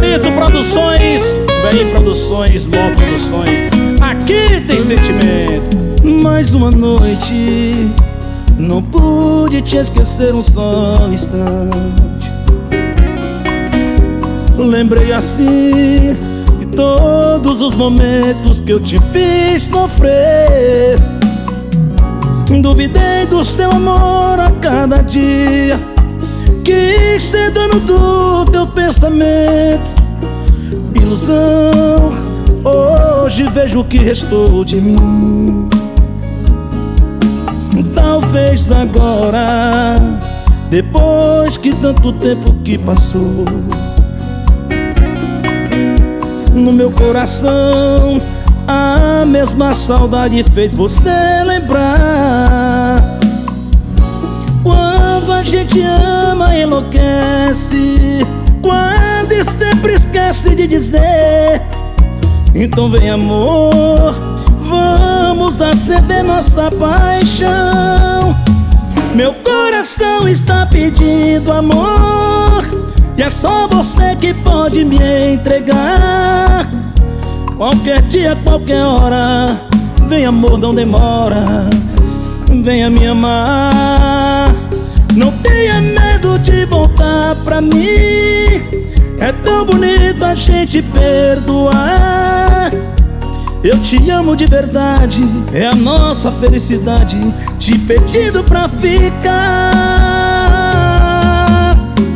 Bonito Produções, Vem Produções, Mó Produções. Aqui tem sentimento. Mais uma noite, não pude te esquecer um só instante. Lembrei assim de todos os momentos que eu te fiz sofrer. Duvidei do teu amor a cada dia, quis ser dono do teu pensamento. Ilusão, hoje vejo o que restou de mim. Talvez agora, depois que tanto tempo que passou, no meu coração a mesma saudade fez você lembrar. Quando a gente ama, enlouquece, quando sempre esquece de dizer. Então vem amor, vamos acender nossa paixão. Meu coração está pedindo amor, e é só você que pode me entregar. Qualquer dia, qualquer hora, vem amor, não demora, venha me amar. Não tenha medo de voltar pra mim, é tão bonito a gente perdoar. Eu te amo de verdade, é a nossa felicidade, te pedindo pra ficar.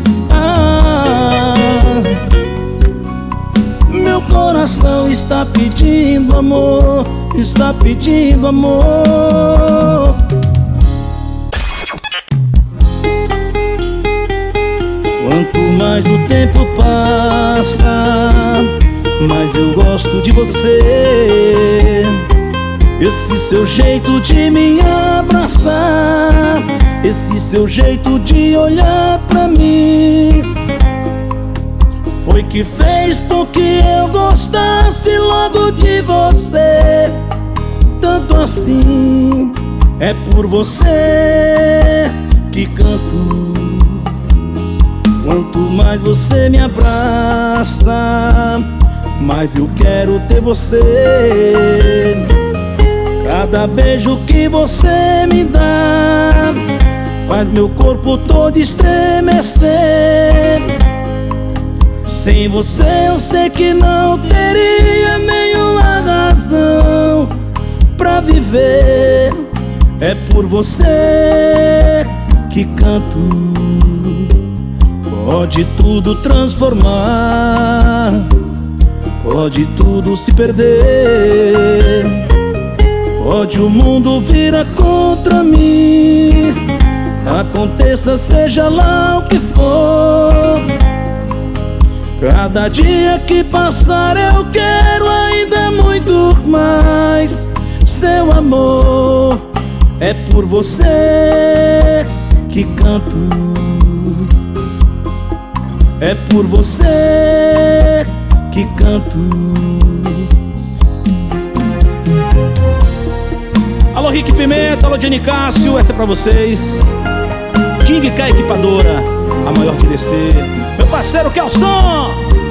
Meu coração está pedindo amor, está pedindo amor. Quanto mais o tempo passa, mais eu gosto de você. Esse seu jeito de me abraçar, esse seu jeito de olhar pra mim, foi que fez com que eu gostasse logo de você. Tanto assim, é por você que canto. Quanto mais você me abraça, mais eu quero ter você. Cada beijo que você me dá faz meu corpo todo estremecer. Sem você eu sei que não teria nenhuma razão pra viver. É por você que canto. Pode tudo transformar, pode tudo se perder, pode o mundo virar contra mim. Aconteça seja lá o que for, cada dia que passar eu quero ainda muito mais seu amor. É por você que canto, é por você que canto. Alô Rick Pimenta, alô Jenny Cássio, essa é pra vocês. King K Equipadora, a maior de descer. Meu parceiro Kelson,